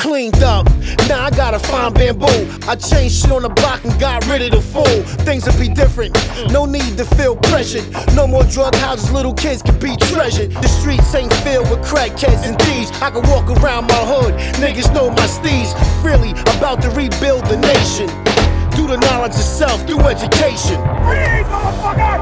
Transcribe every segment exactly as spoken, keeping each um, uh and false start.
cleaned up. Now I gotta find bamboo. I changed shit on the block and got rid of the fool. Things will be different, no need to feel pressured. No more drug houses, little kids can be treasured. The streets ain't filled with crackheads and thieves. I can walk around my hood, niggas know my steez. Really about to rebuild the nation through the knowledge of self, through education. Freeze, motherfucker!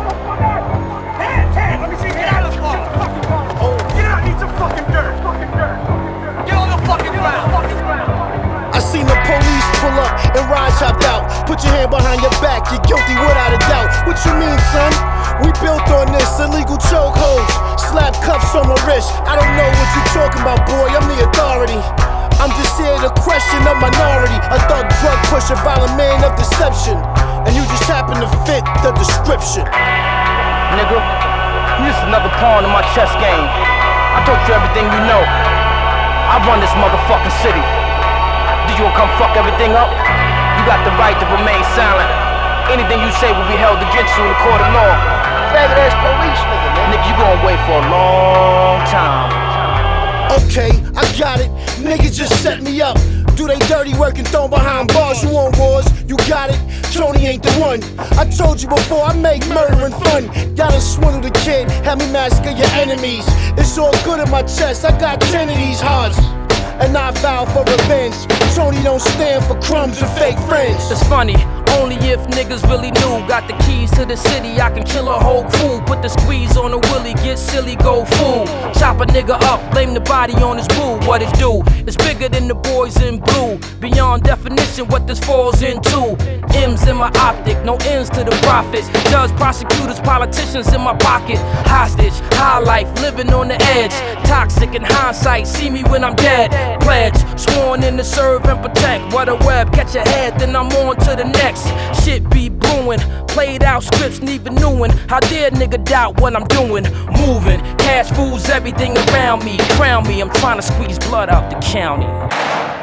Hands, hands, let me see, get out of the car! Oh, get out, need some fucking dirt! Fucking dirt! Get on the fucking ground! Fucking ground! I seen the police pull up and ride chopped out. Put your hand behind your back, you're guilty without a doubt. What you mean, son? We built on this, illegal chokeholds, slap cuffs on my wrist. I don't know what you talking about, boy, I'm the authority. I'm just here to question a minority, a thug drug pusher, violent man of deception. And you just happen to fit the description. Nigga, you just another pawn in my chess game. I taught you everything you know. I run this motherfucking city. Did you come fuck everything up? You got the right to remain silent. Anything you say will be held against you in the court of law. Faggot ass police nigga, man. Nigga, you gonna wait for a long time. Okay, I got it. Niggas just set me up. Do they dirty work and thrown behind bars? You want wars? You got it. Tony ain't the one. I told you before, I make murder and fun. Gotta swindle the kid, have me massacre your enemies. It's all good in my chest. I got ten of these hearts, and I vow for revenge. Tony don't stand for crumbs and fake friends. It's funny, only if niggas really knew. Got the keys to the city, I can kill a whole crew. Put the squeeze on the willy, get silly, go fool. Chop a nigga up, blame the body on his boo. What it do? It's bigger than the boys in blue. Beyond definition, what this falls into. M's in my optic, no ends to the profits. Judge, prosecutors, politicians in my pocket. Hostage, high life, living on the edge. Toxic in hindsight, see me when I'm dead. Pledge, sworn in to serve and protect. What a web, catch a head, then I'm on to the next. Shit be brewing, played out scripts, neither knowing. How dare nigga doubt what I'm doing? Moving, cash fools everything around me. Crown me, I'm trying to squeeze blood out the county.